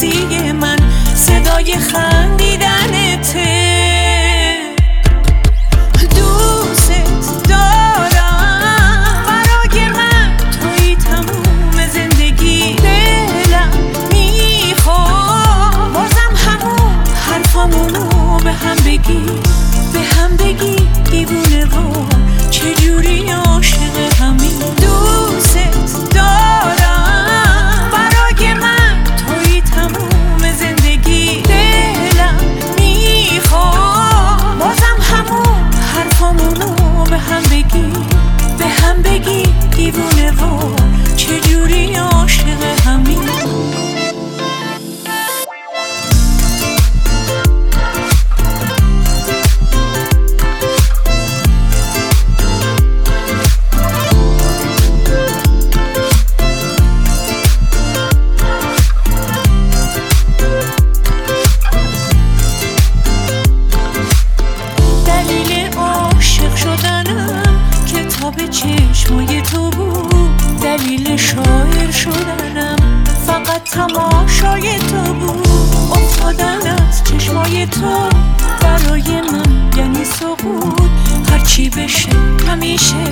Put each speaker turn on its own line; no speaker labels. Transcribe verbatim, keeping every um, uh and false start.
بازی من صدای خندیدنته. دوست دارم برای من توی تموم زندگی. دلم میخواد بازم همون حرفامونو به هم بگی، به هم بگی دیوونه وار چجوری عاشق همین. دوست دارم برای من توی تموم زندگی. دلم میخواد بازم همون حرفامونو به هم بگی، به هم بگی دیوونه وار چجوری عاشق همین. به چشمای تو بود دلیل شاعر شدنم، فقط تماشای تو بود. افتادن از چشمای تو برای من یعنی سقوط، هرچی بشه همیشه